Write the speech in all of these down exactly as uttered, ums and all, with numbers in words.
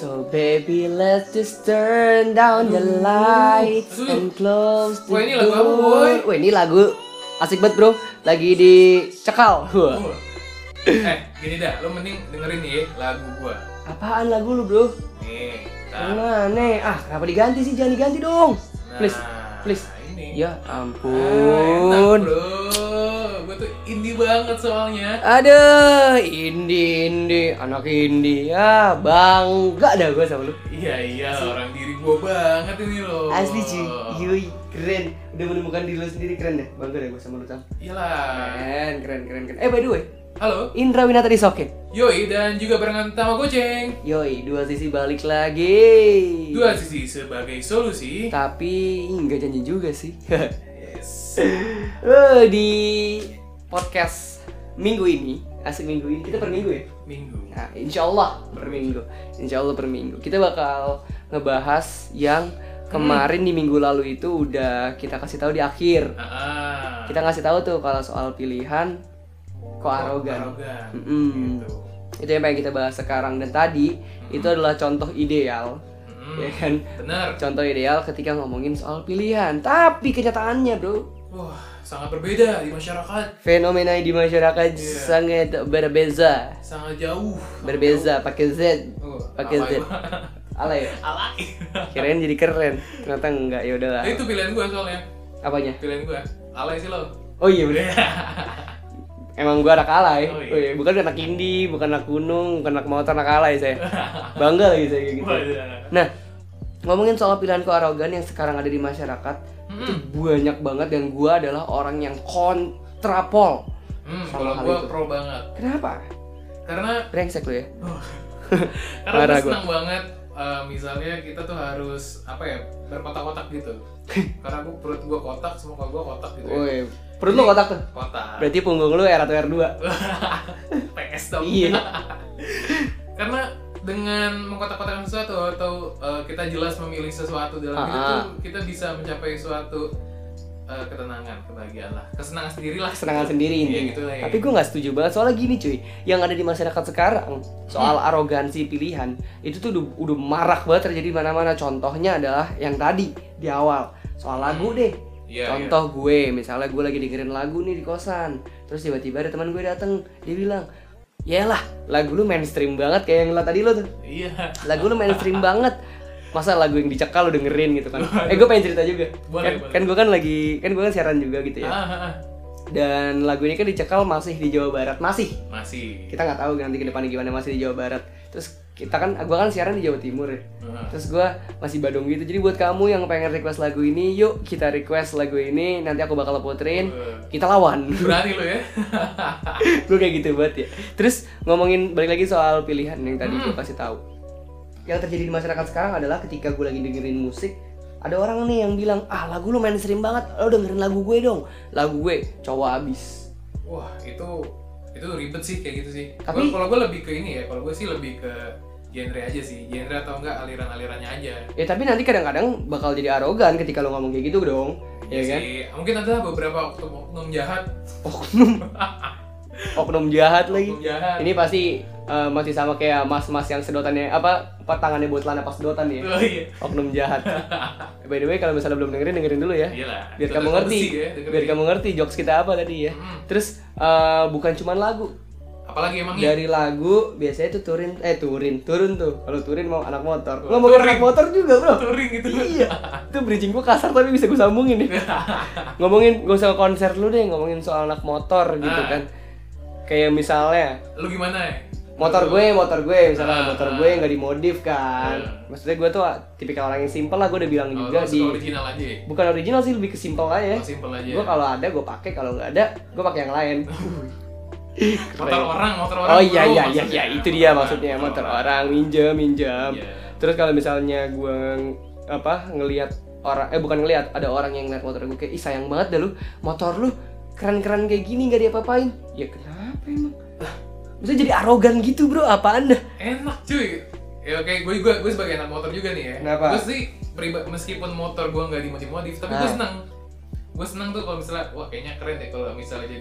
So baby let's just turn down the lights and close the Wah, ini lagu apa, boy? door. Wah, ini lagu asik banget bro. Lagi dicekal. Wah. Oh. Eh, gini dah, lo mending dengerin nih ya, lagu gua. Apaan lagu lu bro? Nih, Nah, nih, ah kenapa diganti sih? Jangan diganti dong. Please, Nah, please. ini. Ya Ah, enak ampun. bro, gua tuh indie banget soalnya. Aduh, indie indie, anak indie ya bangga dah gue sama lu. Iya iya, orang diri gua banget ini loh. Asli cuy, yui keren. Udah menemukan diri lu sendiri, keren deh. Bangga deh gue sama lu Tam. Iyalah. Keren, keren, keren, keren. Eh by the way, Halo, Indra Winata di Soket. Yoi dan juga barengan Tama Goceng. Yoi, dua sisi balik lagi. Dua sisi sebagai solusi. Tapi nggak janji juga sih. Yes. Eh, di podcast minggu ini, asik minggu ini kita per minggu ya. Minggu. Nah, insya Allah per minggu, insya Allah per minggu kita bakal ngebahas yang kemarin di minggu lalu itu udah kita kasih tahu di akhir. Ah. Kita ngasih tahu tuh kalau soal pilihan kok arogan. Arogan. Mm-mm. Gitu. Itu yang pengen kita bahas sekarang dan tadi itu adalah contoh ideal, Mm-mm. ya kan? Benar. Contoh ideal ketika ngomongin soal pilihan. Tapi kenyataannya bro, Wah, sangat berbeda di masyarakat. fenomena di masyarakat Iya. sangat berbeza, Sangat jauh. berbeza pakai Z, Oh, pakai Z. alay. Alay ya? Alay. Kirain jadi keren, ternyata enggak, ya udahlah. Nah, itu pilihan gua soalnya. Apanya? Pilihan gua. Alay sih lo. Oh iya bener. Emang gua anak alay. Oh, iya. Oh, iya. Bukan anak indie, bukan anak gunung, bukan anak motor, anak alay saya. Bangga lagi saya kayak gitu. Wadah. Nah, ngomongin soal pilihan kearogan yang sekarang ada di masyarakat, Hmm. itu banyak banget dan gua adalah orang yang kontrapol. Hmm, Sama kalau hal gua itu. pro banget. Kenapa? Karena Brengsek lu ya. karena Marah gua gua. senang banget eh, misalnya kita tuh harus apa ya, berkotak-kotak gitu. Karena gua perut gua kotak, semua gua kotak gitu. Woi, Ya. perut lu kotak tuh. Kotak. Berarti punggung lu R atau R dua. P S dong. Iya. Karena dengan mengkotak-kotakan sesuatu atau uh, kita jelas memilih sesuatu dalam Ah, hidup ah. tuh, kita bisa mencapai suatu uh, ketenangan, kebahagiaan lah, kesenangan sendiri lah. Kesenangan sendiri Iya, intinya. gitu lah ya. Tapi gue nggak setuju banget soalnya gini cuy, yang ada di masyarakat sekarang soal arogansi pilihan itu tuh udah, udah marak banget terjadi di mana-mana. Contohnya adalah yang tadi di awal soal lagu deh. Iya, Contoh gue, misalnya gue lagi dengerin lagu nih di kosan, terus tiba-tiba ada teman gue dateng, dia bilang, yalah lagu lu mainstream banget kayak yang lo tadi lo tuh. Iya. Lagu lu mainstream banget. Masa lagu yang dicekal lu dengerin gitu kan. Eh gue pengen cerita juga. Boleh, kan, boleh. kan gue kan lagi kan gue kan siaran juga gitu ya. Ah, ah, ah. Dan lagu ini kan dicekal masih di Jawa Barat, masih. Masih. Kita nggak tahu nanti ke depannya gimana, masih di Jawa Barat. Terus kita kan gue kan siaran di Jawa Timur ya. Ah. Terus gue masih Badung gitu. Jadi buat kamu yang pengen request lagu ini, yuk kita request lagu ini, nanti aku bakal puterin. Uh. Kita lawan. Berani lo ya. Gue kayak gitu banget ya. Terus ngomongin balik lagi soal pilihan yang tadi Hmm. gue kasih tahu. Yang terjadi di masyarakat sekarang adalah ketika gue lagi dengerin musik, ada orang nih yang bilang, ah lagu lu mainstream banget, lo dengerin lagu gue dong. Lagu gue cowok abis. Wah, itu itu ribet sih kayak gitu sih. Tapi- Gua- kalau gue lebih ke ini ya, kalau gue sih lebih ke genre aja sih, genre atau enggak aliran-alirannya aja. Ya tapi nanti kadang-kadang bakal jadi arogan ketika lo ngomong kayak gitu dong. Ya kan? sih. Mungkin ada beberapa oknum-oknum jahat. Oknum. Oknum jahat lagi. Oknum jahat. Ini pasti eh, masih sama kayak mas-mas yang sedotannya apa, apa tangannya buat celana pas sedotan ya. Oh iya. Oknum jahat. By the way kalau misalnya belum dengerin dengerin dulu ya. Iyalah. Biar Itu kamu ada ngerti. besi ya, dengerin. Biar kamu ngerti jokes kita apa tadi ya. Hmm. Terus eh, bukan cuman lagu. Apalagi emangnya? Dari lagu biasanya tuh turin eh turin, turun tuh. Kalau turin mau anak motor. Oh, Ngomongin touring. anak motor juga, Bro. touring gitu. Iya. Itu bridging gua kasar tapi bisa gue sambungin nih. Ngomongin gak usah konser lu deh, ngomongin soal anak motor gitu Ah. kan. Kayak misalnya Lu gimana ya? motor Lu- gue, motor gue misalnya Ah, motor ah. gue nggak dimodif kan. Ah. Maksudnya gue tuh tipikal orang yang simple lah, gue udah bilang Oh, juga lu di suka original aja ya? bukan original sih, lebih ke simple aja. Oh, simple aja. Gue kalau ada gue pakai, kalau nggak ada gue pakai yang lain. Motor Keren. orang, motor orang. Oh iya bro, iya iya maksudnya. iya itu dia maksudnya, motor orang minjem minjem. Iya. Terus kalau misalnya gue apa ngelihat orang eh bukan ngelihat ada orang yang ngeliat motor gue kayak ih sayang banget dah lu, motor lu keren-keren kayak gini nggak diapa-apain. Ya kenapa emang? Bisa jadi arogan gitu bro, apaan dah? Enak cuy. Ya oke, gue gue gue sebagai anak motor juga nih ya. Kenapa? Gue sih pribadi meskipun motor gue nggak dimodif-modif, tapi gue Ah. senang. Gue senang tuh kalau misalnya, wah kayaknya keren deh kalau misalnya jadi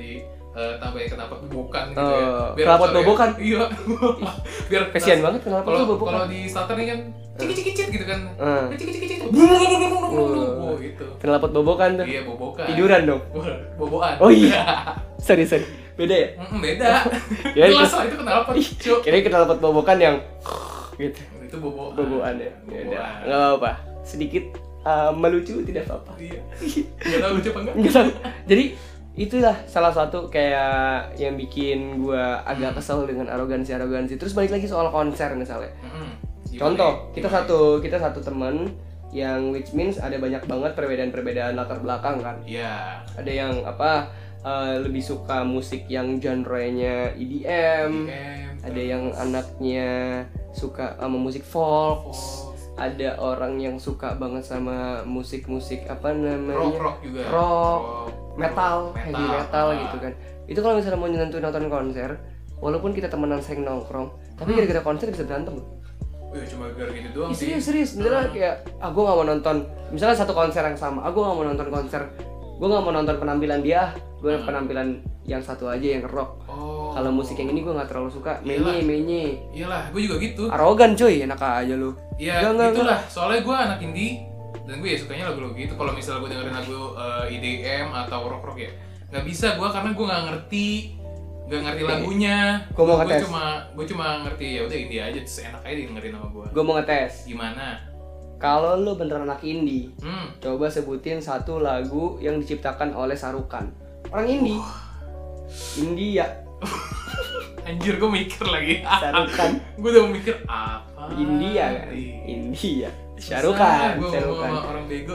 uh, tambahin knalpot bobokan gitu Oh, ya. knalpot misalnya- bobokan? Iya. Biar Kasian banget knalpot Kalau tuh bobokan. kalau di starter nih kan cik-cik-cik gitu kan. Hmm. Cik-cik-cik. Oh. Oh, itu. Knalpot bobokan tuh. Iya, bobokan. Tiduran dong. Boboan. Oh iya. Sorry, sorry. Beda ya? Mm, beda. Ya, Jelas itu- lah itu knalpot, Cuk. Kira-kira knalpot bobokan yang gitu. Itu boboan. Bobokan ya. Ya udah. Boboan. Enggak apa-apa. Sedikit uh, melucu tidak apa-apa. Iya. Enggak tahu lucu apa enggak? Enggak tahu. Jadi itulah salah satu kayak yang bikin gua agak kesel dengan arogansi-arogansi. Terus balik lagi soal konser misalnya. Mm-mm. Gimana Contoh, ya? kita Gimana? satu kita satu teman yang which means ada banyak banget perbedaan-perbedaan latar belakang kan. Iya. Ada yang apa uh, lebih suka musik yang genre-nya E D M, Camp, ada yang terus anaknya suka sama musik folk, folk, ada orang yang suka banget sama musik-musik apa namanya? rock rock juga. Rock, metal, metal, heavy metal ah. gitu kan. Itu kalau misalnya mau nentuin nonton konser, walaupun kita temenan sering nongkrong, tapi Hmm. gara-gara konser bisa berantem loh. Wih, cuma gara gitu doang Ih, sih. serius serius beneran kayak ah gue gak mau nonton misalnya satu konser yang sama, ah gue gak mau nonton konser, gue gak mau nonton penampilan dia, gue Hmm. penampilan yang satu aja yang rock. Oh. Kalau musik yang ini gue nggak terlalu suka, menye Iyalah. menye, Iyalah, gue juga gitu. arogan cuy, enak aja lu. Iya, Enggak, enggak, itulah. Soalnya gue anak indie dan gue ya sukanya lagu-lagu gitu. Kalau misalnya gue dengerin lagu uh, E D M atau rock rock ya, nggak bisa gue karena gue nggak ngerti, nggak ngerti lagunya. Gua mau Gue ngetes. cuma gue cuma ngerti ya udah indie aja, terus enak aja dengerin sama gue. Gue mau ngetes, Gimana? kalau lu beneran anak indie, Hmm. coba sebutin satu lagu yang diciptakan oleh Sarukan. Orang indie, India, Anjir, gue mikir lagi. Sarukan, Gue udah mau mikir apa? India kan, Iya. India, Susah, Sarukan, Gue ngomong Sarukan, sama orang bego.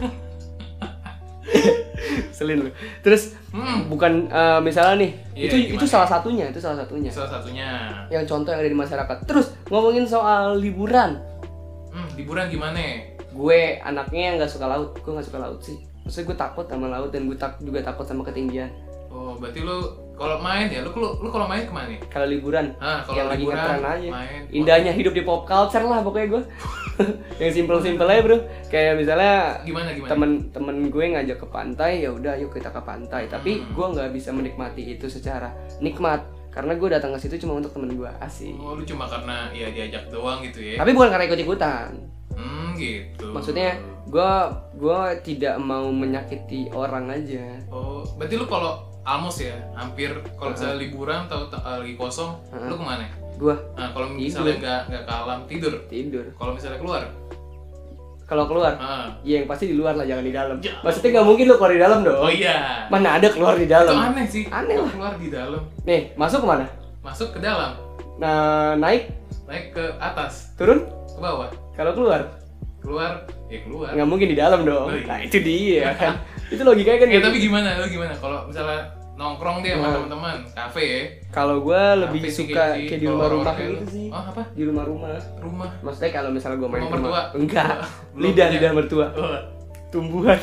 selin lu. Terus Hmm. bukan eh, misalnya nih, Iya, itu itu gimana? salah satunya, itu salah satunya. Salah satunya. Yang contoh yang ada di masyarakat. Terus ngomongin soal liburan, Hmm, liburan gimana? gue anaknya yang nggak suka laut, gue nggak suka laut sih. Maksudnya gue takut sama laut dan gue tak, juga takut sama ketinggian. Oh, berarti lu kalau main ya, lu lu, lu kalau main kemana? Kalau liburan, Ah, kalau yang lagi liburan ngetren aja. main. Indahnya hidup di pop culture lah pokoknya gue. Yang simpel-simpel aja bro. Kayak misalnya Gimana gimana? temen-temen gue ngajak ke pantai, ya udah yuk kita ke pantai. Tapi Hmm. gue nggak bisa menikmati itu secara nikmat karena gue datang ke situ cuma untuk temen gue, asik. Oh, lu cuma karena ya diajak doang gitu ya? Tapi bukan karena ikut-ikutan. Hmm, gitu. Maksudnya gue gue tidak mau menyakiti orang aja. Oh, berarti lu kalau almos ya, hampir kalau Uh-huh. misalnya liburan atau t- uh, lagi kosong, Uh-huh. lu kemana? Gue Nah, kalau misalnya nggak nggak ke alam tidur. tidur. Kalau misalnya keluar, Kalau keluar, ah. ya yang pasti di luar lah, jangan di dalam. Ya. Maksudnya nggak mungkin lu keluar di dalam dong. Oh iya. Mana ada keluar di Itu dalam. aneh sih. Aneh lah. Keluar di dalam, Nih, masuk kemana? masuk ke dalam, Nah, naik, naik ke atas, turun. ke bawah, Kalau keluar, keluar, ya keluar. nggak mungkin di dalam dong. Oh, iya. Nah, itu dia kan. Itu logikanya kan. Ya gitu. tapi gimana? Lu gimana? Kalau misalnya nongkrong dia sama Nah. teman-teman, kafe ya. Kalau gue lebih Kafe sih suka sih, kayak di kalau rumah-rumah orang kayak gitu lu. sih. Oh, apa? Di rumah-rumah. Rumah. Maksudnya kalau misalnya gue main Rumah ke rumah, mertua? enggak. Belum Lidah punya. lidah mertua. Oh. Tumbuhan.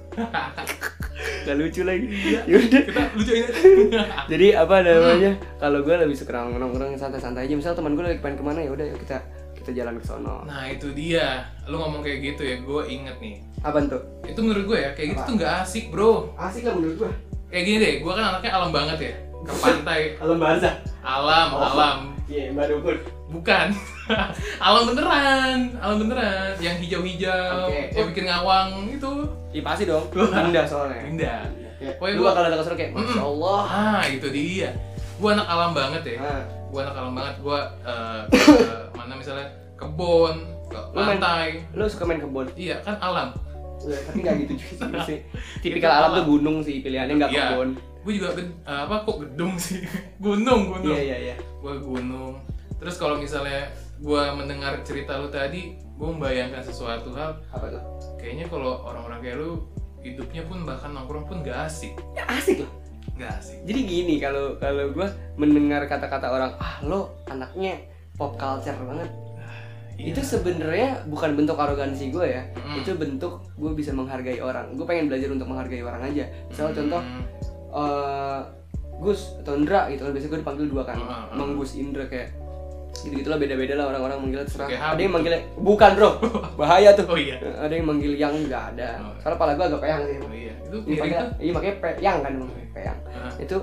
Gak lucu lagi. Yaudah. Kita lucuin aja. Jadi apa namanya? Kalau gue lebih suka nongkrong santai-santai aja. Misal teman gue lagi pengen kemana, ya udah yuk kita kita jalan ke sono. Nah itu dia, lu ngomong kayak gitu ya, gue inget nih. Apaan tuh? Itu menurut gue ya, kayak gitu Apa? tuh nggak asik bro. Asik lah menurut gue. Kayak gini deh, gue kan anaknya alam banget ya. Ke pantai, Alam bahasa. alam, Oh. alam. Iya, baru pun. Bukan. Alam beneran, alam beneran. Yang hijau-hijau, Oke. yang bikin ngawang itu. Iya pasti dong. Indah soalnya. Indah. Kayak, Pokoknya lu gua- bakal datang ke sono kayak, masya Allah. Ah itu dia. Gue anak alam banget ya. Nah, Gue anak alam banget. Gue uh, ke mana misalnya kebon, ke Lu main- pantai. lu suka main kebun? Iya kan alam. Ya, tapi nggak gitu juga sih. Itu Tipikal alam alam. tuh gunung sih pilihannya, nggak Iya. kebun. Gue juga ged- uh, apa kok gedung sih. gunung gunung. Iya iya iya. Gue gunung. Terus kalau misalnya gue mendengar cerita lu tadi, gue membayangkan sesuatu hal. Apa tuh? Kayaknya kalau orang-orang kayak lu hidupnya pun bahkan nongkrong pun gak asik. Ya asik loh. Gak asik. Jadi gini, kalau kalau gue mendengar kata-kata orang, ah lo anaknya pop culture banget. Iya. Itu sebenarnya bukan bentuk arogansi gue ya. Mm. Itu bentuk gue bisa menghargai orang. Gue pengen belajar untuk menghargai orang aja. Misalnya contoh, Hmm. eh, Gus atau Indra gitu kan, biasanya gue dipanggil dua kan. Mm, mm, mm. Mang Gus Indra kayak gitu-gitu lah, beda-beda lah orang-orang manggilnya terserah. Kayak Ada Habib yang manggilnya bukan bro, bahaya tuh. Oh iya. Ada yang manggil yang nggak ada. Oh. Soalnya pala gue agak peyang sih. Oh iya. Itu Iya mirip makanya, tuh. iya makanya peyang kan emang peyang. Ah. Itu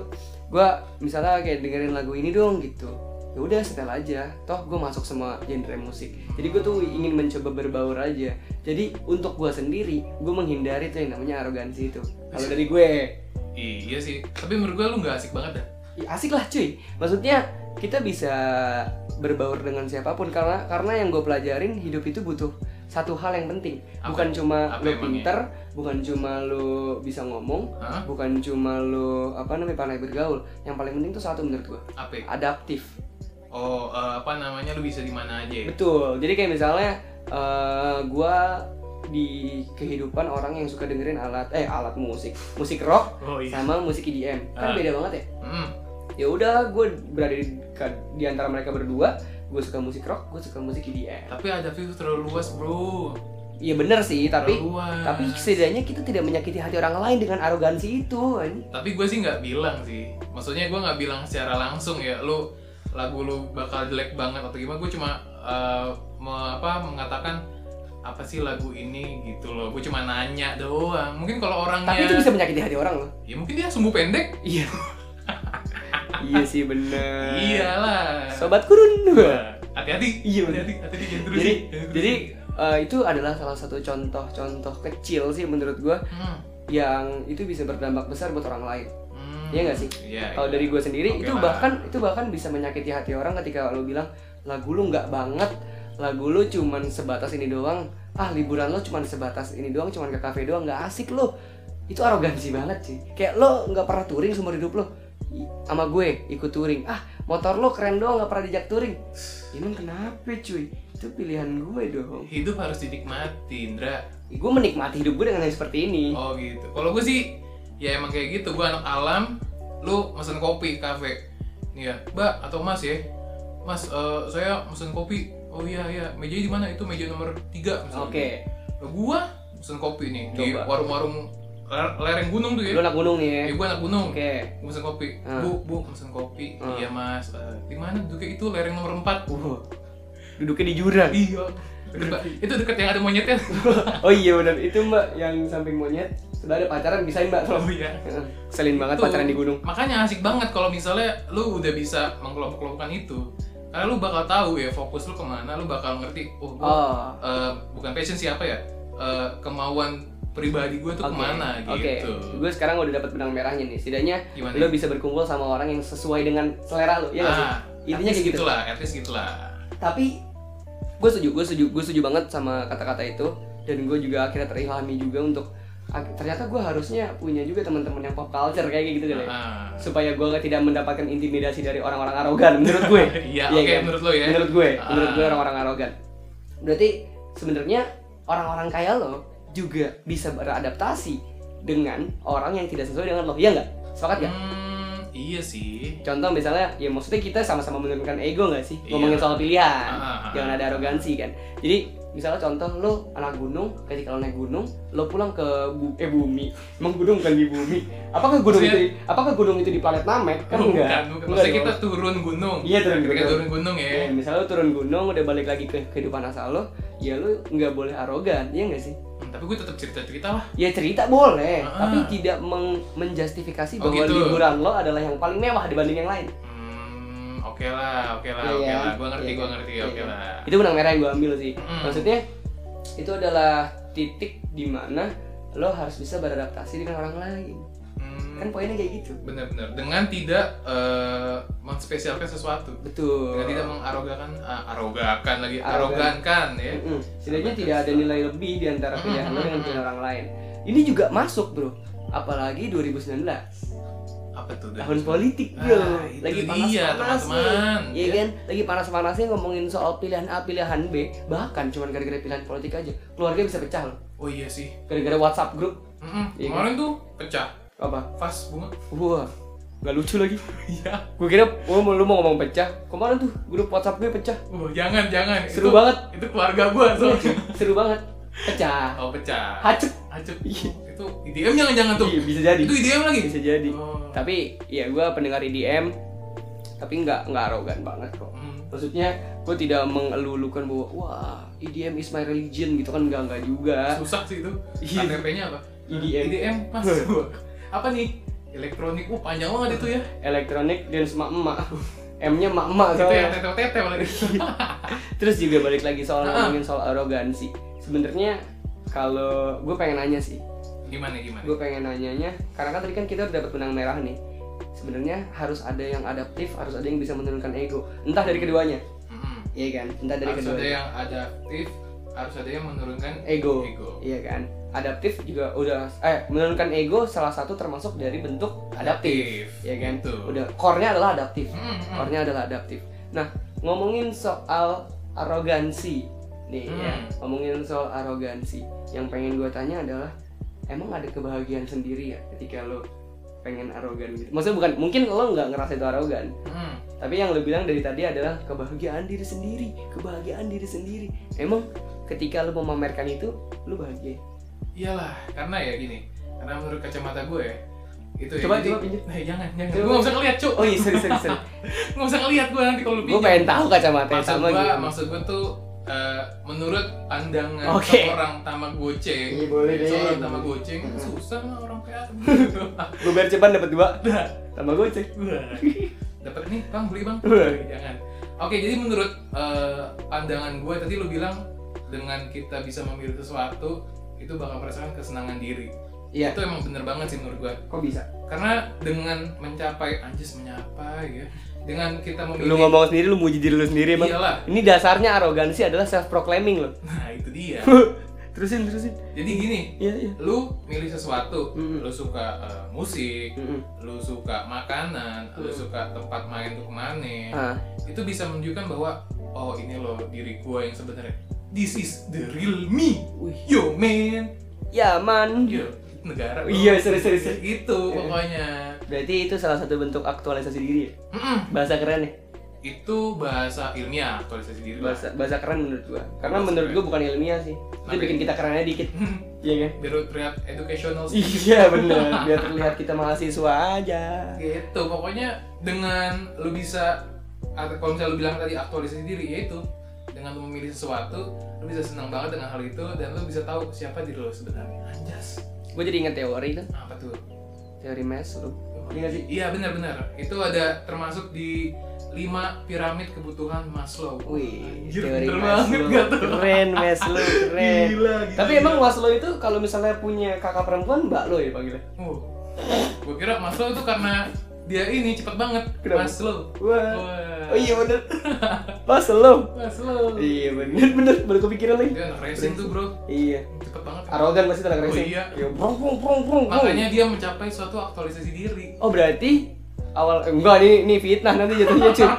gue misalnya kayak dengerin lagu ini dong gitu, ya udah setel aja, toh gue masuk semua genre musik. Jadi gue tuh ingin mencoba berbaur aja. Jadi untuk gue sendiri, gue menghindari tuh yang namanya arogansi itu. Kalau dari gue, Iya sih, tapi menurut gue lu nggak asik banget dah. ya asik lah cuy. Maksudnya kita bisa berbaur dengan siapapun, karena karena yang gue pelajarin hidup itu butuh satu hal yang penting. Apa? Bukan cuma Apa lu emangnya? pinter, bukan cuma lu bisa ngomong, Hah? bukan cuma lu apa namanya pandai bergaul. Yang paling penting tuh satu menurut gue, Apa? adaptif. Oh, eh, apa namanya, lu bisa di mana aja ya? Betul. Jadi kayak misalnya uh, gue di kehidupan orang yang suka dengerin alat eh alat musik, musik rock Oh iya. sama musik E D M kan Ah. beda banget ya. Hmm. Ya udah, gue berada di, di antara mereka berdua. Gue suka musik rock, gue suka musik E D M. Tapi ada view terlalu luas, bro. Iya bener sih, tapi Terlalu luas. tapi setidaknya kita tidak menyakiti hati orang lain dengan arogansi itu. anjing. Tapi gue sih nggak bilang sih. Maksudnya gue nggak bilang secara langsung ya, lu lagu lu bakal jelek banget atau gimana. Gue cuma eh, me- apa mengatakan apa sih lagu ini gitu loh. Gue cuma nanya doang. Mungkin kalau orangnya, Tapi itu bisa menyakiti hati orang loh. ya mungkin dia sumbu pendek. Iya. Iya sih bener. Iyalah. Sobat kurun. Wah, hati-hati. Iya, hati-hati. Hati-hati jangan terusin, Jadi jangan terusin. jadi eh, itu adalah salah satu contoh-contoh kecil sih menurut gue Hmm. yang itu bisa berdampak besar buat orang lain. Hmm. Iya nggak sih? Iya. Kalau iya. dari gue sendiri Oke itu lah. bahkan itu bahkan bisa menyakiti hati orang ketika lo bilang lagu lu nggak banget, lagu lu cuman sebatas ini doang, ah liburan lo cuman sebatas ini doang, cuman ke kafe doang, nggak asik lo. Itu arogansi banget sih. Kayak lo nggak pernah touring seumur hidup lo. I- sama gue ikut touring, ah motor lo keren doang nggak pernah dijak touring. Emang kenapa cuy? Itu pilihan gue dong. Hidup harus dinikmati, Indra. Gue menikmati hidup gue dengan yang seperti ini. Oh gitu. Kalau gue sih ya emang kayak gitu. Gue anak alam. Lu mesen kopi kafe. Nih ya, Mbak atau Mas ya. Mas, eh, saya mesen kopi. Oh iya iya. Mejanya di mana? Itu meja nomor tiga misalnya. Oke, Nah, gua mesen kopi nih di Coba. warung-warung ler- lereng gunung tuh ya. lo anak gunung nih ya. Ya gue anak gunung. Oke. Gua mesen kopi. Ah. Bu, bu mesen kopi. Ah. Iya Mas. Eh, di mana duduknya itu lereng nomor empat. Uh, duduknya di jurang. Iya. Deket, Mbak. Itu deket yang ada monyetnya. Oh iya benar, itu mbak yang samping monyet. Sudah ada pacaran, bisain mbak Oh tolong. iya. Selin banget Itu. pacaran di gunung. Makanya asik banget kalau misalnya lu udah bisa mengkelompok-kelompokkan itu. Karena lu bakal tahu ya fokus lu kemana, lu bakal ngerti. Oh, gua, Oh, eh, bukan passion siapa ya, Eh, kemauan pribadi gue tuh oke. kemana Oke, gitu. gue sekarang udah dapat benang merahnya nih. Setidaknya Gimana? lo bisa berkumpul sama orang yang sesuai dengan selera lo, ya nggak sih? Ah, Intinya at least kayak gitu. gitulah, at least gitulah. Tapi gue setuju, gue setuju, gue setuju banget sama kata-kata itu. Dan gue juga akhirnya terilhami juga untuk ak- ternyata gue harusnya punya juga teman-teman yang pop culture kayak gitu kan ya. Ah. Supaya gue tidak mendapatkan intimidasi dari orang-orang arogan menurut gue. Iya, Iya oke kan? menurut lo ya. Menurut gue, Ah. menurut gue orang-orang arogan. Berarti sebenarnya orang-orang kaya lo juga bisa beradaptasi dengan orang yang tidak sesuai dengan lo, iya nggak? Sepakat nggak? Hmm, iya sih. Contoh misalnya, ya maksudnya kita sama-sama menurunkan ego nggak sih? Iya. Ngomongin soal pilihan, Ah, ah, jangan ah. ada arogansi kan. Jadi misalnya contoh lo anak gunung, ketika lo naik gunung, lo pulang ke bu eh bumi, emang gunung bukan di bumi. Apakah gunung Maksudnya- itu, apakah gunung itu di planet Namek? Kan Oh, enggak. bukan, bukan. Enggak Maksudnya dong. kita turun gunung. Iya, turun Ketika gunung. turun gunung ya. Ya, misalnya lo turun gunung udah balik lagi ke kehidupan asal lo, ya lo nggak boleh arogan, iya nggak sih? Hmm, tapi gue tetap cerita-cerita lah. Ya cerita boleh, Ah. tapi tidak meng- menjustifikasi Oh, bahwa gitu. liburan lo adalah yang paling mewah dibanding yang lain. Hmm, oke lah, oke lah, Iya oke kan? lah. Gue ngerti, Iya gue kan? ngerti, Iya oke kan? lah. Itu benang merah yang gue ambil sih. Mm. Maksudnya itu adalah titik dimana lo harus bisa beradaptasi dengan orang lain. Hmm, Kan poinnya kayak gitu. benar-benar dengan tidak eh, menspesialkan sesuatu. Betul. Dengan tidak mengarogakan, ah, arogakan lagi, Arogan. arogankan ya. Mm-mm. Setidaknya tidak ada nilai lebih di antara pilihan lo dengan Mm-mm. pilihan orang lain. Ini juga masuk bro, apalagi dua ribu sembilan belas. Apa tuh? Tahun politik bro, Ah, itu lagi dia, panas-panasnya, teman-teman. iya kan? Lagi panas-panasnya ngomongin soal pilihan A, pilihan B, bahkan cuma gara-gara pilihan politik aja, keluarga bisa pecah loh, Oh iya sih. gara-gara WhatsApp grup, Mm-mm. Iya kan? Kemarin tuh pecah. apa? Vas bunga. Wah, nggak lucu lagi. Iya. Gue kira, oh lu mau ngomong pecah, kemarin tuh grup WhatsApp gue pecah, Oh, jangan, jangan. Seru Itu- banget. Itu keluarga gua soalnya. seru banget, pecah, Oh, pecah. hacep, Hacep. Iya. Itu I D M jangan-jangan tuh. Iya, bisa jadi, Itu I D M lagi. bisa jadi. Oh. Tapi ya gue pendengar E D M, tapi nggak nggak arogan banget kok. Hmm. Maksudnya gue tidak mengelulukan bahwa wah E D M is my religion gitu kan, enggak enggak juga. Susah sih itu. Iya. K T P-nya apa? E D M. E D M Mas. Apa nih? Elektronik, uh panjang banget itu ya. Elektronik dan emak-emak. M-nya emak-emak Itu yang soalnya. tete-tete lagi. Terus juga balik lagi soal Ah. ngomongin soal arogansi. Sebenarnya kalau gue pengen nanya sih, Gimana gimana? gue pengen nanyanya karena kan tadi kan kita udah dapat benang merah nih. Sebenarnya harus ada yang adaptif, harus ada yang bisa menurunkan ego. Entah dari keduanya, Mm-mm. iya kan? Entah dari Harus ada keduanya. yang adaptif, harus ada yang menurunkan Ego. ego. Iya kan? Adaptif juga udah eh menurunkan ego salah satu termasuk dari bentuk adaptif, ya kan? Gitu. Udah core-nya adalah adaptif. Mm-mm. Core-nya adalah adaptif. Nah, ngomongin soal arogansi nih ya, Hmm. ngomongin soal arogansi. Yang pengen gue tanya adalah emang ada kebahagiaan sendiri ya ketika lo pengen arogan gitu? Maksudnya bukan, mungkin lo nggak ngerasa itu arogan, Mm. tapi yang lo bilang dari tadi adalah kebahagiaan diri sendiri, kebahagiaan diri sendiri. Emang ketika lo memamerkan itu, lo bahagia? Iyalah, karena ya gini, karena menurut kacamata gue itu ya. Coba, jadi- coba pinjam. Nah, jangan, jangan. Coba. Gue nggak usah ngeliat, cuk. Oh iya, sorry, sorry, sorry. Nggak usah ngeliat gue nanti kalau lu Gue pinjam. pengen tahu kacamata Maksud sama gue, gitu. maksud gue tuh eh, menurut pandangan Oke. seorang Tamagotchi, Iya, boleh deh. seorang Tamagotchi kan susah mah orang kayak Gue biar cepat dapat dua. Tambah gue cek. dapat nih bang, beli bang. Wah. Jangan. Oke, jadi menurut eh, pandangan gue tadi lu bilang dengan kita bisa memilih sesuatu itu bakal merasakan kesenangan diri. Iya. Itu emang bener banget sih menurut gue. Kok bisa? Karena dengan mencapai, anjis menyapai ya, dengan kita memilih. Lu ngomong sendiri, lu muji diri lu sendiri emang. Iyalah. Ini dasarnya arogansi adalah self proclaiming loh. Nah itu dia. Terusin, terusin. Jadi gini, Iya, iya. lu milih sesuatu, Mm-mm. lu suka eh, musik, Mm-mm. lu suka makanan, lu Mm. suka tempat main tuh kemana, Ah, itu bisa menunjukkan bahwa oh ini loh diri gua yang sebenarnya. This is the real me. wih. Yo man. Ya man. Yo negara. bro. Iya, serius, serius, serius. Itu pokoknya. Berarti itu salah satu bentuk aktualisasi diri ya? Mm-mm. Bahasa keren ya? Itu bahasa ilmiah, aktualisasi diri lah. Bahasa bahasa keren menurut gua. Karena Bahasa menurut keren. gua bukan ilmiah sih. Itu Tapi- bikin kita kerennya dikit. Iya kan? Biar terlihat educational sih. Iya bener. Biar terlihat kita mahasiswa aja. Gitu, pokoknya dengan lu bisa atau kalau misalnya lu bilang tadi aktualisasi diri, yaitu dengan lu memilih sesuatu, lu bisa senang banget dengan hal itu dan lu bisa tahu siapa diri lu sebenarnya. Anjas. Gue jadi inget teori tuh, Apa tuh? teori Maslow. Iya nggak sih? Iya benar-benar. Itu ada termasuk di lima piramid kebutuhan Maslow. Wih, Anjir, teori bener banget Maslow. gak tuh? Keren Maslow, keren. Gila, gila, Tapi gila. emang Maslow itu kalau misalnya punya kakak perempuan, mbak lo ya panggilnya? Oh. Gua kira Maslow itu karena dia ini cepet banget. Kenapa? Maslow. Wah. Wah. Oh iya bener. Maslow. Maslow. Iya bener bener baru kepikiran lagi. Dia anak racing tuh, Bro. Iya. Cepet banget. Arogan pasti tenaga Oh, racing. iya. Ya brong brong brong brong. brong. Makanya dia mencapai suatu aktualisasi diri. Oh berarti awal eh, enggak ini ini fitnah nanti jatuhnya cuy.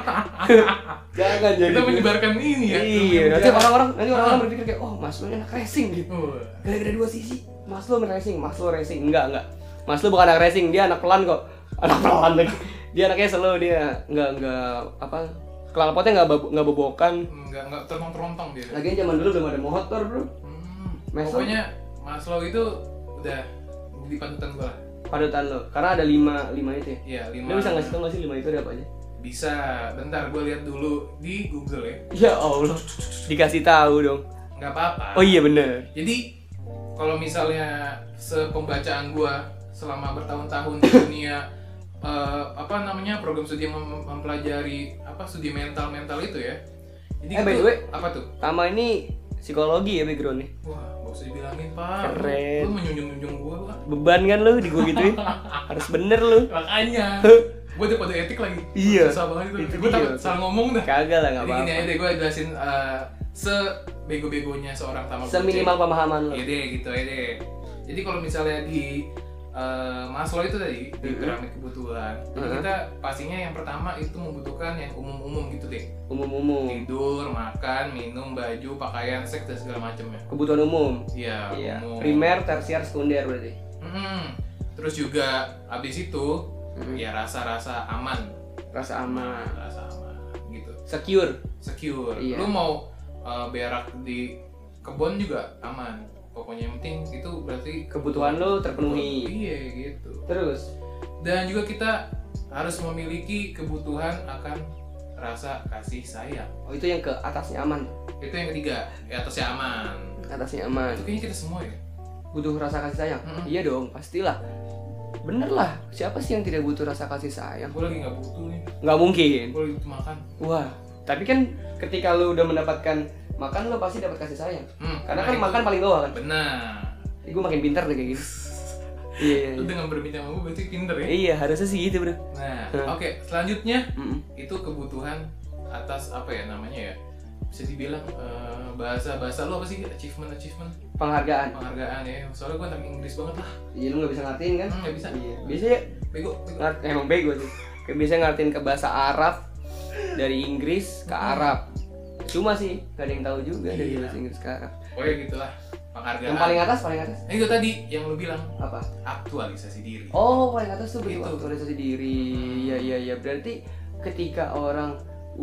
Jangan jadi. Kita menyebarkan ini ya. Iya, nanti Menyebar- orang-orang nanti orang-orang Ah. berpikir kayak oh Maslow ini anak racing gitu. Wah. Gara-gara dua sisi. Maslow main racing, Maslow racing. Enggak, enggak. Maslow bukan anak racing, dia anak pelan kok. Anak pelan lagi. Dia anaknya slow, dia enggak enggak apa knalpotnya enggak bab- enggak bobokan. Enggak enggak terontong-terontong dia. Lagian zaman dulu belum ada motor, Bro. Hmm. Maslow. Pokoknya Maslow itu udah di panutan gua lah. Panutan lo. Karena ada lima lima itu ya. Iya, lima. Lo bisa ngasih tau nggak sih lima itu ada apa aja? Bisa. Bentar gua lihat dulu di Google ya. Ya Allah, dikasih tahu dong. Enggak apa-apa. Oh iya bener. Jadi kalau misalnya sepembacaan gua selama bertahun-tahun di dunia eh, apa namanya program studi yang mem- mempelajari apa studi mental-mental itu ya. Jadi Eh, by gitu- the way. apa tuh? Tama ini psikologi ya backgroundnya. Wah, gak usah dibilangin, Pak. Keren. Lu menjunjung-junjung gua, Pak. Beban kan lo di gua gituin. Harus bener lo. Makanya. Gua udah kode etik lagi. Iya. Susah banget itu. Itu Gua dia. takut salah ngomong dah. Kagak lah nggak Jadi gini apa-apa. aja deh, gua jelasin eh, sebego-begonya seorang Tamagotchi. Seminimal pemahaman lo. Iya deh, gitu aja deh. Jadi kalau misalnya di eh, Maslow itu tadi di Mhm. piramid kebutuhan, jadi Mhm. kita pastinya yang pertama itu membutuhkan yang umum-umum gitu deh. Umum-umum. Tidur, makan, minum, baju, pakaian, seks dan segala macamnya. Kebutuhan umum. Iya, Iya. umum. Primer, tersier, sekunder berarti. Mhm. Terus juga abis itu Mhm. ya rasa-rasa aman, Rasa aman. rasa aman gitu, Secure. secure. Iya. Lu mau uh, berak di kebun juga aman. Pokoknya yang penting itu berarti Kebutuhan lo terpenuhi. Iya gitu. Terus. Dan juga kita harus memiliki kebutuhan akan rasa kasih sayang. Oh itu yang ke atasnya aman. Itu yang ketiga, di atasnya aman. Atasnya aman. Itu kayaknya kita semua ya. Butuh rasa kasih sayang. Mm-mm. Iya dong, pastilah. Bener lah, siapa sih yang tidak butuh rasa kasih sayang? Gue lagi nggak butuh nih, Nggak mungkin. gue lagi butuh makan. Wah, tapi kan ketika lu udah mendapatkan makan, lu pasti dapat kasih sayang. Hmm, Karena nah kan itu. makan paling bawah kan. Benar. Ih, gue makin pintar deh kayak gitu. Iya, iya, Lu iya. dengan berbincang sama gue berarti pinter ya. Iya, harusnya sih gitu bro. Nah, Hmm. oke, selanjutnya Mm-mm. itu kebutuhan atas apa ya namanya ya? Bisa dibilang eh, bahasa bahasa lu apa sih? Achievement achievement Penghargaan. penghargaan ya. Soalnya gue anak Inggris banget lah. Iya, lu nggak bisa ngertiin kan? Hmm, nggak bisa. Iya. Biasanya Bego. bego. ngart- emang bego sih. Kayak biasanya ngertiin ke bahasa Arab dari Inggris ke Arab. Cuma sih gak ada yang tahu juga dari Iya. bahasa Inggris ke Arab. Oh ya gitulah penghargaan. Yang paling atas, paling atas Nah, itu tadi yang lu bilang apa? aktualisasi diri. Oh, paling atas tuh bentuk Itu. aktualisasi diri. Iya, iya, iya. Berarti ketika orang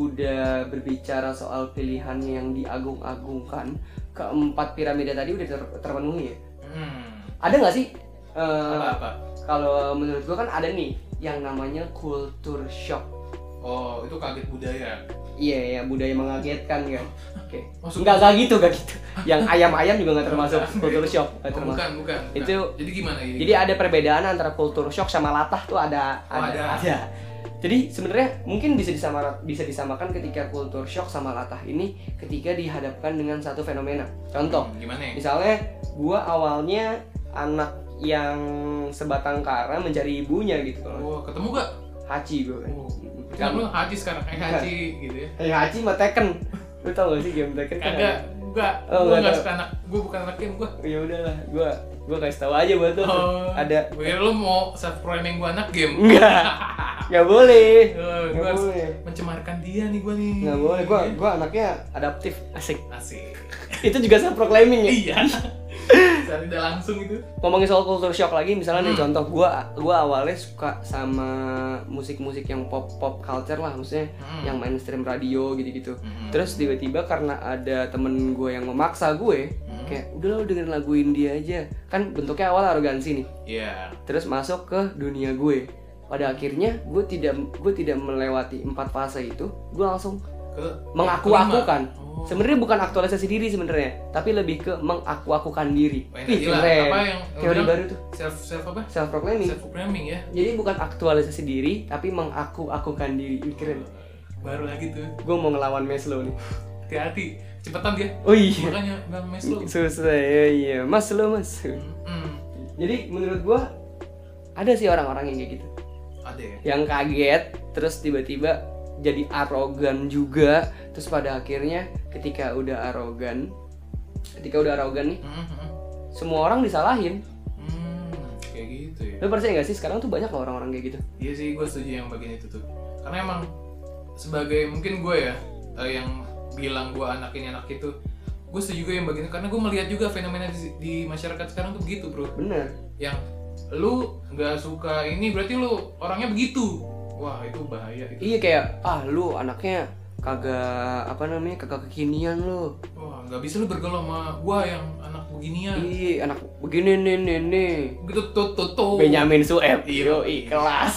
udah berbicara soal pilihannya yang diagung-agungkan, keempat piramida tadi udah ter- terpenuhi ya. Hmm. Ada nggak sih? eh, Apa-apa? Kalau menurut gua kan ada nih yang namanya culture shock. Oh, itu kaget budaya. Iya, ya budaya mengagetkan kan. Oke. Maksud- Enggak enggak gitu, enggak gitu. Yang ayam-ayam juga nggak termasuk culture shock, nggak Oh, termasuk. bukan, bukan, bukan. Itu- jadi gimana ini? Jadi ada perbedaan antara culture shock sama latah tuh ada Oh, ada. ada. Jadi sebenarnya mungkin bisa disamakan bisa disamakan ketika culture shock sama latah ini ketika dihadapkan dengan satu fenomena. Contoh, Hmm, gimana ya? misalnya gua awalnya anak yang sebatang kara mencari ibunya gitu kalau Oh, ketemu gak? Hachi gua kan. Oh. Kan lu Haji sekarang kayak Haji gitu ya. Eh Hachi mah Tekken. Lu tau gak sih game Tekken kan? Kagak, enggak. Oh, Gua nggak enggak tahu. suka anak, gua bukan anak game gua. Ya udahlah, gua gua kasih tahu aja buat lu. Oh, Ada Gue kira lu mau self proclaiming gua anak game. enggak. Enggak boleh. Oh, Nggak gua harus boleh. mencemarkan dia nih gua nih. Enggak boleh. Gua gua anaknya adaptif, asik. Asik. Itu juga self proclaiming ya. Iya. Saat tidak langsung itu. Ngomongin soal culture shock lagi, misalnya nih Hmm. contoh gua gua awalnya suka sama musik-musik yang pop pop culture lah, maksudnya Hmm. yang mainstream radio gitu-gitu. Hmm. Terus tiba-tiba karena ada temen gue yang memaksa gue, Hmm. kayak udah lo dengerin lagu India aja. Kan bentuknya awal arogansi nih. Iya. Terus masuk ke dunia gue. Pada akhirnya gue tidak gue tidak melewati empat fase itu, gue langsung Ke mengaku-akukan. Oh. Sebenarnya bukan aktualisasi diri sebenarnya, tapi lebih ke mengaku-akukan diri. Oh, yang Ih, tadi lah, keren. apa yang lu Teori bilang? baru tuh, Self self apa? self proclaiming. Self proclaiming ya. Jadi bukan aktualisasi diri, tapi mengaku-akukan diri. Ih, keren. Baru lagi tuh. Gue mau ngelawan Maslow nih. Hati-hati, cepetan dia. Oh iya. Makanya nggak mes lu. Susah ya, iya. Maslow, Mas. Hmm. Jadi menurut gue ada sih orang-orang yang kayak gitu. Ada ya. Yang kaget, terus tiba-tiba jadi arogan juga, terus pada akhirnya ketika udah arogan ketika udah arogan nih, Hmm, hmm, hmm. semua orang disalahin. Hmm, kayak gitu ya. Lo percaya nggak sih sekarang tuh banyak loh orang-orang kayak gitu? Iya sih, gue setuju yang bagian itu tuh. Karena emang sebagai mungkin gue ya eh, yang bilang gue anak ini anak itu, gue setuju juga yang bagian itu. Karena gue melihat juga fenomena di, di masyarakat sekarang tuh begitu bro. Bener. Yang lu nggak suka ini berarti lu orangnya begitu. Wah itu bahaya itu. Iya kayak ah lu anaknya kagak apa namanya kagak kekinian lu. Wah nggak bisa lu bergaul sama gue yang anak beginian. Iya anak begini nih nih nih. Gitu tuh tuh tuh. Benyamin Sueb. Iya. Yo kelas.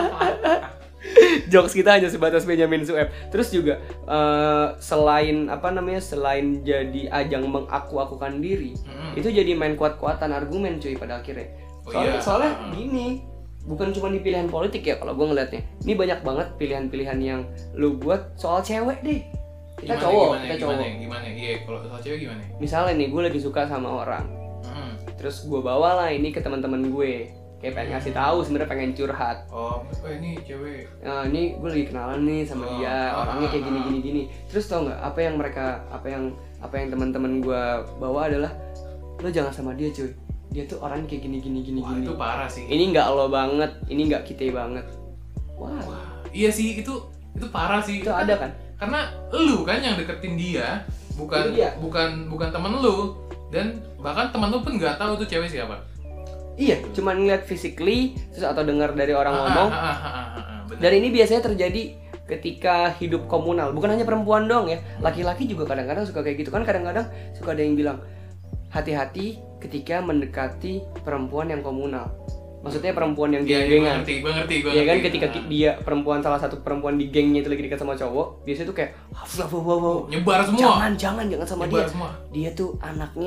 Jokes kita hanya sebatas Benyamin Sueb. Terus juga eh, selain apa namanya selain jadi ajang mengaku-akukan diri, Mm-mm. itu jadi main kuat-kuatan argumen cuy pada akhirnya. Oh, Soalnya, iya. soalnya Hmm. gini, bukan cuma di pilihan politik ya kalau gue ngeliatnya. Ini banyak banget pilihan-pilihan yang lu buat soal cewek deh. Kita Gimana, cowok, gimana, kita gimana, cowok. Gimana? Iya kalau soal cewek gimana? Misalnya nih gue lagi suka sama orang, Hmm. terus gue bawa lah ini ke teman-teman gue, kayak pengen ngasih tahu sebenarnya pengen curhat. Oh, oh ini cewek. Nah, ini gue lagi kenalan nih sama Oh, dia, ah, orangnya kayak ah, gini ah. gini gini. Terus tau nggak apa yang mereka, apa yang apa yang teman-teman gue bawa adalah, lo jangan sama dia cuy. Dia tuh orangnya kayak gini gini gini Wah, gini. itu parah sih. Ini nggak lo banget, ini nggak kita banget. Wah, Wah, iya sih itu itu parah sih. itu ada kan? Karena lu kan yang deketin dia, bukan Itu dia. bukan bukan temen lu, dan bahkan temen lu pun nggak tahu tuh cewek siapa. Iya, cuman ngeliat physically terus atau dengar dari orang Ah, ngomong. ah, ah, ah, ah, ah, bener. Dan ini biasanya terjadi ketika hidup komunal. Bukan hanya perempuan dong ya, laki-laki juga kadang-kadang suka kayak gitu kan. Kadang-kadang suka ada yang bilang hati-hati ketika mendekati perempuan yang komunal. Maksudnya perempuan yang Iya, iya, gue geng-gengan. ngerti, gue ngerti, gue Iya kan ngerti. ketika Ah. ki- dia perempuan salah satu perempuan di gengnya itu lagi dekat sama cowok, biasanya tuh kayak wow wow wow wow. nyebar semua. Jangan jangan jangan sama nyebar dia. semua. Dia tuh anaknya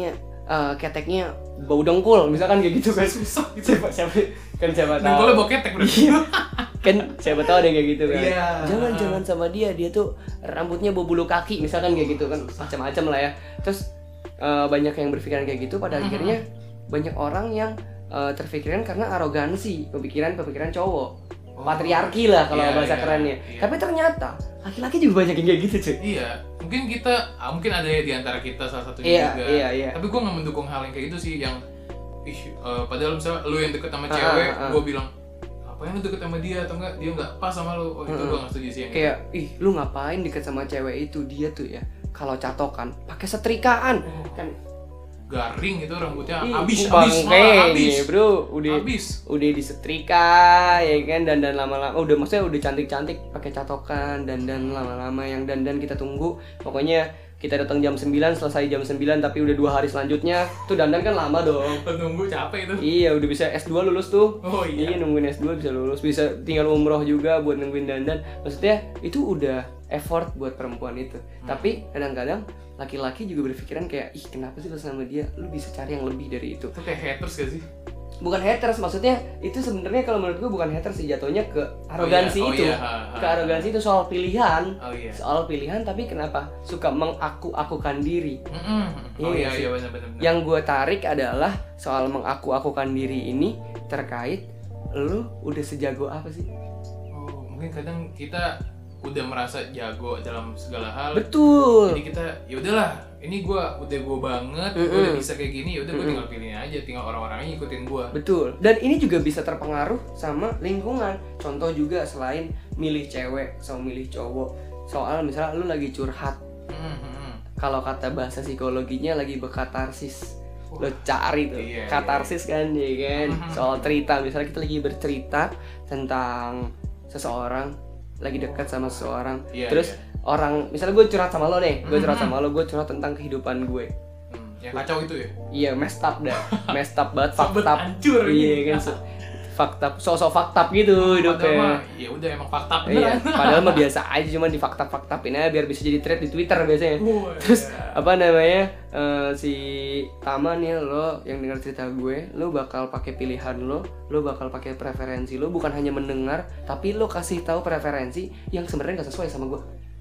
uh, keteknya bau dengkul misalkan kayak gitu kan. Susah gitu. siapa siapa kan siapa tahu. Dengkulnya bau ketek berarti. Kan siapa tahu ada yang kayak gitu kan. Iya. Jangan jangan sama dia, dia tuh rambutnya bau bulu kaki misalkan kayak gitu kan. Macam-macam lah ya. Terus uh, banyak yang berpikiran kayak gitu pada akhirnya banyak orang yang uh, terpikiran karena arogansi, pemikiran-pemikiran cowok. Oh, Patriarki lah kalau iya, bahasa iya, kerennya. iya. Tapi ternyata laki-laki juga banyak yang kayak gitu cuy. Iya, mungkin kita, ah, mungkin ada ya di antara kita salah satunya Iya, juga. iya, iya. Tapi gue nggak mendukung hal yang kayak gitu sih, yang ih, uh, padahal misalnya lu yang deket sama Ah, cewek, ah, ah. gue bilang, ngapain lu deket sama dia atau enggak, dia nggak pas sama lu. Oh itu Mm-mm. gue nggak setuju sih yang Kayak ih lu ngapain deket sama cewek itu, dia tuh ya kalau catokan pakai setrikaan gitu. Oh, kan. garing itu rambutnya, Ih, habis, bangke habis, malah habis, nih, bro. Udah habis. udah disetrika ya kan, dan dan lama-lama udah maksudnya udah cantik-cantik pakai catokan, dan dan lama-lama yang dandan kita tunggu. Pokoknya kita datang jam sembilan, selesai jam sembilan, tapi udah dua hari selanjutnya tuh dandan kan lama dong. Nunggu capek itu. Iya, udah bisa S dua lulus tuh. Oh iya. Iya, nungguin S dua bisa lulus, bisa tinggal umroh juga buat nungguin dandan. Maksudnya itu udah effort buat perempuan itu. Hmm. Tapi kadang-kadang laki-laki juga berpikiran kayak, ih kenapa sih lu sama dia? Lu bisa cari yang lebih dari itu. Itu kayak haters gak sih? Bukan haters, maksudnya itu sebenarnya kalau menurut gue bukan haters sih, jatuhnya ke arogansi Oh iya, oh itu. iya, ha, ha. Ke arogansi itu soal pilihan. Oh iya. Soal pilihan, tapi kenapa suka mengaku-akukan diri? Mm-mm. Oh Iya iya sih. iya benar-benar. Yang gue tarik adalah soal mengaku-akukan diri ini terkait lu udah sejago apa sih? Oh, mungkin kadang kita udah merasa jago dalam segala hal. Betul. Jadi kita ya udahlah, ini gua udah gua banget, gua Mm-mm. udah bisa kayak gini, ya udah gua Mm-mm. tinggal pilih aja, tinggal orang-orangnya ngikutin gua. Betul. Dan ini juga bisa terpengaruh sama lingkungan. Contoh juga selain milih cewek sama milih cowok. Soal misalnya lu lagi curhat. Mm-mm. Kalau kata bahasa psikologinya lagi berkatarsis. Wah. Lo cari tuh Iya, katarsis kan ya kan. Mhm. Soal cerita, misalnya kita lagi bercerita tentang seseorang, lagi dekat sama seseorang. Iya, Terus iya. orang, misalnya gue curhat sama lo deh, gue curhat Mhm. sama lo, gue curhat tentang kehidupan gue. Hmm, yang kacau itu ya. Iya, messed up dah, messed up banget, Sobat fucked up. hancur Iya ini. kan, so- fucked up, sosok fucked up gitu Padahal hidupnya. mah, ya udah emang fakta Iya, beneran. padahal mah biasa aja, cuma di fucked up fucked upin aja biar bisa jadi thread di Twitter biasanya. Wah, Terus iya. apa namanya, eh, si Tama nih, lo yang dengar cerita gue, lo bakal pakai pilihan lo, lo bakal pakai preferensi lo, bukan hanya mendengar, tapi lo kasih tahu preferensi yang sebenarnya nggak sesuai sama gue.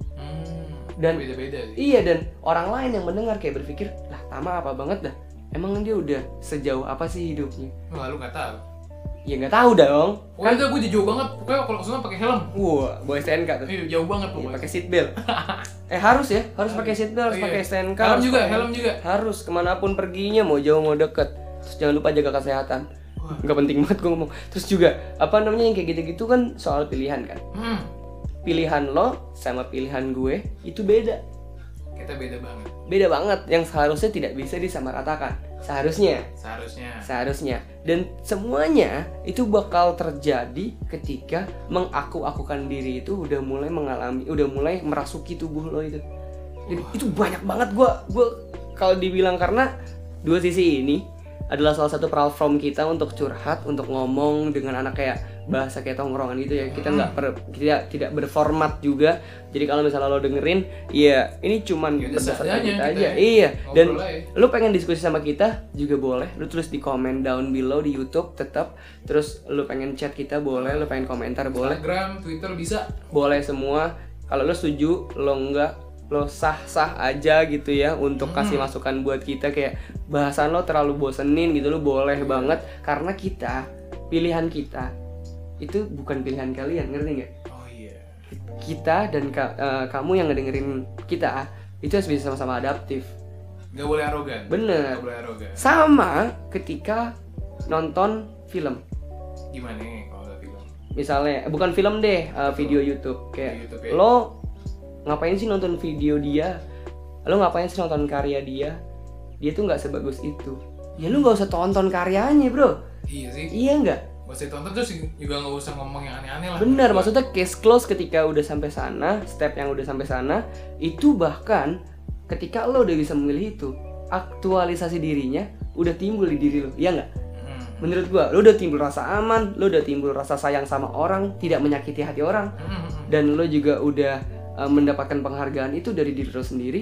Hmm, Dan- beda-beda sih. Iya, dan orang lain yang mendengar kayak berpikir, lah Tama apa banget dah, emang dia udah sejauh apa sih hidupnya? Wah, lu nggak tahu. Ya nggak tahu dong. Oh, itu gue jauh banget. Pokoknya kalau kesana pakai helm. Wah, bawa S T N K tuh. Iya, jauh banget Iya, pokoknya. pakai seat belt. Eh harus ya, harus pakai seat belt, harus Iya. pakai S T N K. Helm harus juga, pakai- helm juga. Harus kemanapun perginya, mau jauh mau deket. Terus jangan lupa jaga kesehatan. Wah. Nggak penting banget gue ngomong. Terus juga apa namanya yang kayak gitu-gitu kan soal pilihan kan. Hmm, Pilihan lo sama pilihan gue itu beda. kita beda banget. Beda banget, yang seharusnya tidak bisa disamaratakan. Seharusnya. Seharusnya. Seharusnya. Dan semuanya itu bakal terjadi ketika mengaku-akukan diri itu udah mulai mengalami, udah mulai merasuki tubuh lo itu. Jadi itu banyak banget gue gue kalau dibilang, karena dua sisi ini adalah salah satu platform kita untuk curhat, untuk ngomong dengan anak kayak bahasa kayak tongkrongan gitu ya. Kita nggak per, tidak tidak berformat juga. Jadi kalau misalnya lo dengerin, ya ini cuman Ya udah berdasarkan seadanya kita kita aja. ya. Iya. Dan Ngobrol aja. lu pengen diskusi sama kita juga boleh, lu tulis di komen down below di YouTube tetap. Terus lu pengen chat kita boleh, lu pengen komentar boleh, Instagram, Twitter bisa. boleh semua. Kalau lu setuju, lo enggak, lo sah-sah aja gitu ya untuk kasih Hmm. masukan buat kita, kayak bahasan lo terlalu bosenin gitu, lu boleh banget, karena kita, pilihan kita itu bukan pilihan kalian, ngerti nggak? Oh iya. Kita dan ka- eh, kamu yang ngedengerin kita itu harus bisa sama-sama adaptif. Gak boleh arogan. Bener. Gak boleh arogan. Sama ketika nonton film, Gimana nih kalau udah film? misalnya eh, bukan film deh, uh, video YouTube kayak Di YouTube ya. lo ngapain sih nonton video dia, lo ngapain sih nonton karya dia, dia tuh nggak sebagus itu, ya lu nggak usah tonton karyanya bro, Iya sih. iya nggak? Gak usah tonton, terus juga gak usah ngomong yang aneh-aneh lah. Bener, Gua- maksudnya case close ketika udah sampai sana, step yang udah sampai sana, itu bahkan ketika lo udah bisa memilih itu, aktualisasi dirinya udah timbul di diri lo, iya nggak? Hmm. Menurut gua, lo udah timbul rasa aman, lo udah timbul rasa sayang sama orang, tidak menyakiti hati orang, Hmm. dan lo juga udah uh, mendapatkan penghargaan itu dari diri lo sendiri,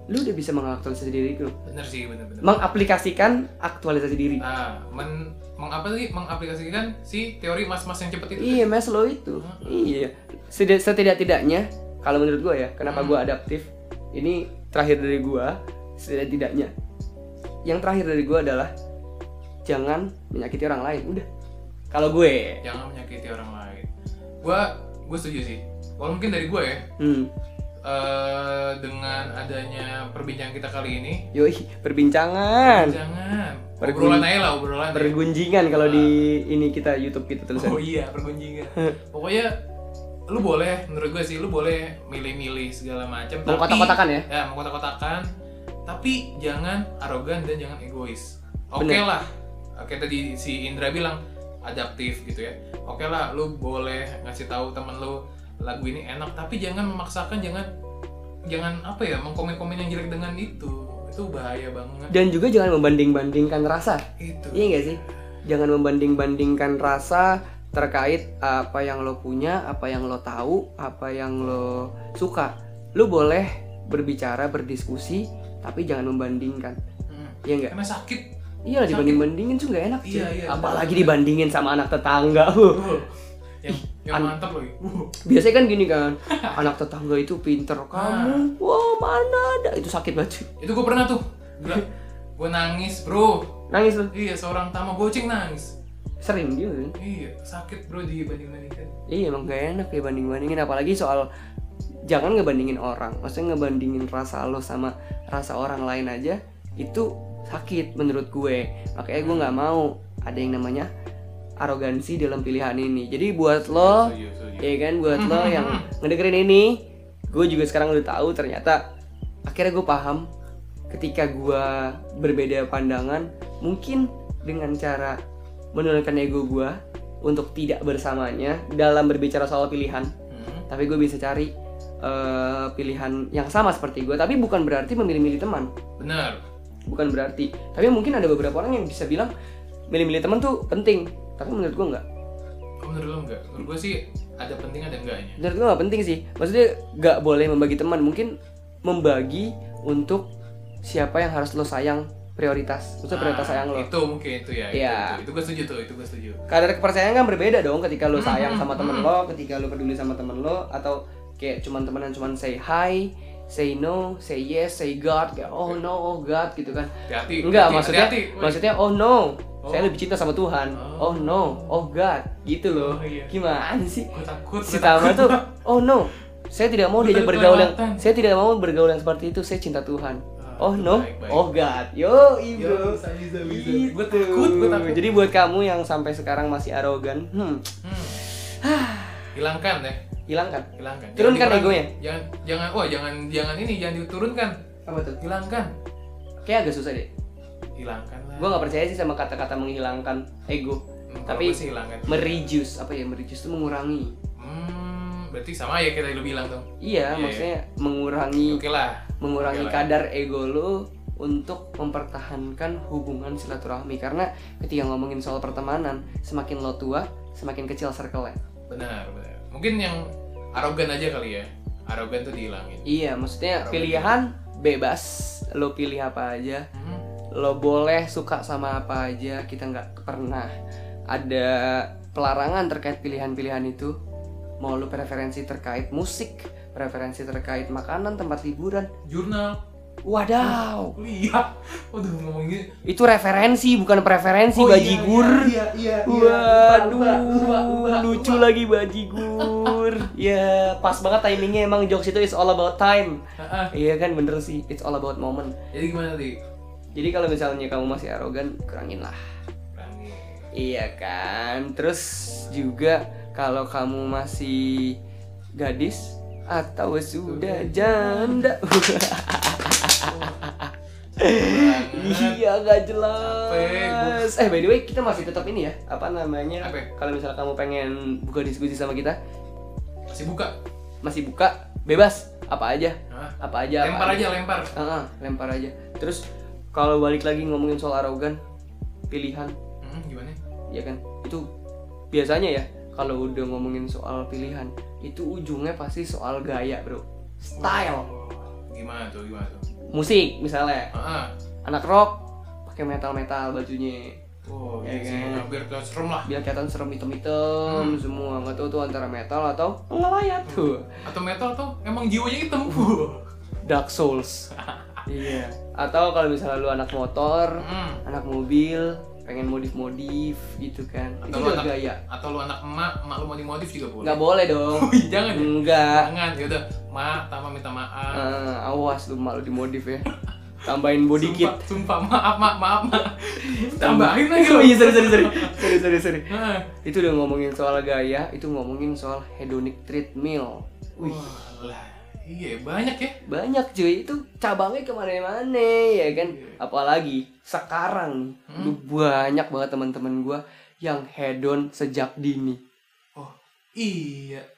lu udah bisa mengaktualisasi diri lu. Bener sih, bener-bener. Mengaplikasikan aktualisasi diri. Ah, men, mengapa sih mengaplikasikan si teori mas-mas yang cepet itu? Iya, Maslow itu. Hmm. Iya. Seti- Setidak-tidaknya kalau menurut gua ya, kenapa Hmm. gua adaptif? Ini terakhir dari gua, setidak-tidaknya. Yang terakhir dari gua adalah jangan menyakiti orang lain. Udah. Kalau gue, Jangan menyakiti orang lain. Gua, gue setuju sih. Walau mungkin dari gue ya, hmm, eh, dengan adanya perbincangan kita kali ini, yoi, perbincangan, jangan Pergun- obrolan aja lah, obrolan. ya. pergunjingan kalau di ini kita YouTube kita tulisan. Oh iya, pergunjingan. Pokoknya lu boleh, menurut gue sih, lu boleh milih-milih segala macam. Mau kotak-kotakan ya? Ya, mau kotak-kotakan. Tapi jangan arogan dan jangan egois. Oke Bener. lah, kayak tadi si Indra bilang adaptif gitu ya. Oke lah, lu boleh ngasih tahu temen lu lagu ini enak, tapi jangan memaksakan, jangan jangan apa ya, mengkomen-komen yang jelek dengan itu. Itu bahaya banget. Dan juga jangan membanding-bandingkan rasa. Itu. Iya nggak sih? Jangan membanding-bandingkan rasa terkait apa yang lo punya, apa yang lo tahu, apa yang lo suka. Lo boleh berbicara, berdiskusi, tapi jangan membandingkan. Hmm. Iya nggak? Karena sakit. Iya lah, dibanding-bandingin tuh nggak enak sih. Iya, iya, Apalagi benar. dibandingin sama anak tetangga. Huh. Uh, yang yang An- mantap lagi. Uh. Biasanya kan gini kan, anak tetangga itu pinter, kamu, wah mana ada, itu sakit banget. Itu gue pernah tuh. Gila. Gue nangis, bro. Nangis lo, Iya, seorang tamagotchi nangis. sering dia kan. Iya, sakit bro dibanding-bandingkan. Iya emang gak enak ya banding-bandingin, apalagi soal jangan ngebandingin orang, maksudnya ngebandingin rasa lo sama rasa orang lain aja itu sakit menurut gue. Makanya gue nggak mau ada yang namanya arogansi dalam pilihan ini. Jadi buat lo, Setuju, setuju. ya kan, buat lo yang ngedengerin ini, gue juga sekarang udah tahu ternyata akhirnya gue paham ketika gue berbeda pandangan, mungkin dengan cara menurunkan ego gue untuk tidak bersamanya dalam berbicara soal pilihan, Hmm. tapi gue bisa cari eh, pilihan yang sama seperti gue, tapi bukan berarti memilih-milih teman, Benar. bukan berarti. Tapi mungkin ada beberapa orang yang bisa bilang milih-milih teman tuh penting, tapi menurut gue enggak. Oh, menurut lo enggak? Menurut gue sih ada penting ada enggaknya. Menurut gue nggak penting sih, maksudnya nggak boleh membagi teman, mungkin membagi untuk siapa yang harus lo sayang prioritas, maksudnya prioritas Ah, sayang lo. Itu mungkin itu ya. Itu, Iya. itu, itu gue setuju tuh, itu gue setuju. Kadar kepercayaan kan berbeda dong ketika lo sayang Hmm, sama hmm, temen hmm. lo, ketika lo peduli sama temen lo, atau kayak cuman temenan cuman say hi, say no, say yes, say God, kayak oh no, oh God gitu kan. Hati-hati. Enggak, hati-hati, maksudnya hati-hati. Woi. maksudnya oh no, Oh. saya lebih cinta sama Tuhan. Oh. Oh no, oh God, gitu loh. Oh, iya. Gimana sih? Gue takut. Si gue Tama takut. tuh, oh no, saya tidak mau Gua diajak takut bergaul yang, kelewatan. saya tidak mau bergaul yang seperti itu. Saya cinta Tuhan. Ah, Oh no, baik, baik. oh God, yo Yo, bro. bisa, bisa, bisa. Gitu. Gue takut, gue takut. Jadi buat kamu yang sampai sekarang masih arogan, hmm, Hmm. Hilangkan deh, hilangkan. hilangkan. Turunkan Jangan egonya. dikurangi. Jangan, jangan, wah jangan, jangan ini, jangan diturunkan. Apa tuh? Hilangkan, Kayak agak susah deh. hilangkan lah. Gue nggak percaya sih sama kata-kata menghilangkan ego. Hmm, kalau Tapi gue sih hilangkan. mereduce, apa ya mereduce itu mengurangi. Hmm, berarti sama ya kayak tadi lu bilang tuh. Iya, Iya. maksudnya mengurangi, Oke lah. mengurangi Oke lah. kadar ego lo untuk mempertahankan hubungan silaturahmi. Karena ketika ngomongin soal pertemanan, semakin lo tua, semakin kecil circle-nya. Benar, benar. Mungkin yang arogan aja kali ya. Arogan tuh dihilangin. Iya, maksudnya Arogan. pilihan bebas, lo pilih apa aja. Hmm. Lo boleh suka sama apa aja, kita nggak pernah ada pelarangan terkait pilihan-pilihan itu. Mau lo preferensi terkait musik, preferensi terkait makanan, tempat liburan, Jurnal, wadaw, kuliah. Waduh ngomongin. itu referensi bukan preferensi. Oh, iya, bajigur. Iya, iya, iya. Waduh, Lupa, lupa, lupa, lucu lupa. lagi bajigur. Ya pas banget timingnya, emang jokes itu is all about time. Ah, ah. Iya kan, bener sih, it's all about moment. Jadi gimana tadi? Jadi kalau misalnya kamu masih arogan, kurangin lah. Kurangi. Iya kan. Terus juga kalau kamu masih gadis atau sudah janda. Iya gak jelas. Eh by the way kita masih tetap ini ya, apa namanya? Apa? Kalau misalnya kamu pengen buka diskusi sama kita, Masih buka. masih buka, bebas, apa aja, Hah? apa aja. apa Lempar aja, lempar. Ah, ah, lempar aja. Terus kalau balik lagi ngomongin soal arogan, pilihan, Hmm, gimana? ya kan? Itu biasanya ya kalau udah ngomongin soal pilihan, itu ujungnya pasti soal gaya, bro. Style. Oh, Gimana tuh? Gimana tuh? Musik misalnya. Ah, Anak rock pakai metal-metal bajunya. oh, Ya iya sih. kan? Nah, biar kelihatan serem lah. Biar kelihatan serem hitam-hitam Hmm. semua. Nggak tahu tuh antara metal atau ngelayat tuh. Atau metal tuh emang jiwanya hitam. Dark Souls. Iya. Atau kalau misalnya lu anak motor, Hmm. anak mobil, pengen modif-modif gitu kan. Atau Itu lu udah anak, gaya. atau lu anak emak, emak lu mau dimodif juga boleh. Nggak boleh dong. Oh, jangan ya? Enggak. Jangan, ya udah, mak, Tama minta maaf. Ah, awas lu malu dimodif ya. Tambahin body kit. Sumpah, sumpah, maaf, maaf, maaf, maaf. Tambahin lagi Oh lu. iya, sorry, sorry, sorry. Sorry, sorry, sorry. Nah. Itu udah ngomongin soal gaya, itu ngomongin soal hedonic treadmill. Wih, Wah, iya banyak ya. banyak cuy, itu cabangnya kemana-mana ya kan. Apalagi sekarang nih, Hmm. udah banyak banget teman-teman gua yang hedon sejak dini. Oh, iya.